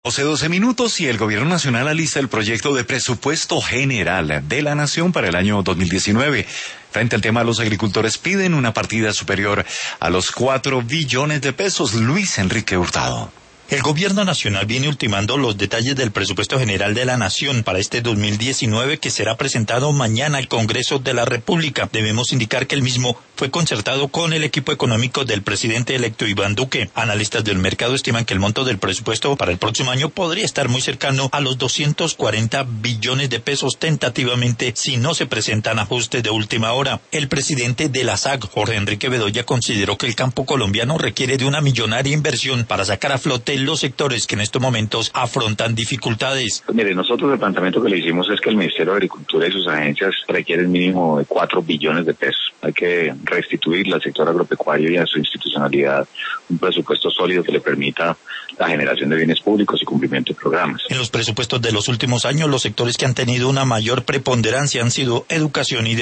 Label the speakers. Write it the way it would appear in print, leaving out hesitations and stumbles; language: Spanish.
Speaker 1: 12 minutos y el Gobierno Nacional alista el proyecto de presupuesto general de la Nación para el año 2019. Frente al tema, los agricultores piden una partida superior a los 4 billones de pesos. Luis Enrique Hurtado.
Speaker 2: El Gobierno Nacional viene ultimando los detalles del presupuesto general de la Nación para este 2019 que será presentado mañana al Congreso de la República. Debemos indicar que el mismo fue concertado con el equipo económico del presidente electo Iván Duque. Analistas del mercado estiman que el monto del presupuesto para el próximo año podría estar muy cercano a los 240 billones de pesos tentativamente si no se presentan ajustes de última hora. El presidente de la SAC, Jorge Enrique Bedoya, consideró que el campo colombiano requiere de una millonaria inversión para sacar a flote los sectores que en estos momentos afrontan dificultades.
Speaker 3: Mire, nosotros el planteamiento que le hicimos es que el Ministerio de Agricultura y sus agencias requieren mínimo de 4 billones de pesos. Hay que restituir al sector agropecuario y a su institucionalidad un presupuesto sólido que le permita la generación de bienes públicos y cumplimiento de programas.
Speaker 2: En los presupuestos de los últimos años, los sectores que han tenido una mayor preponderancia han sido educación y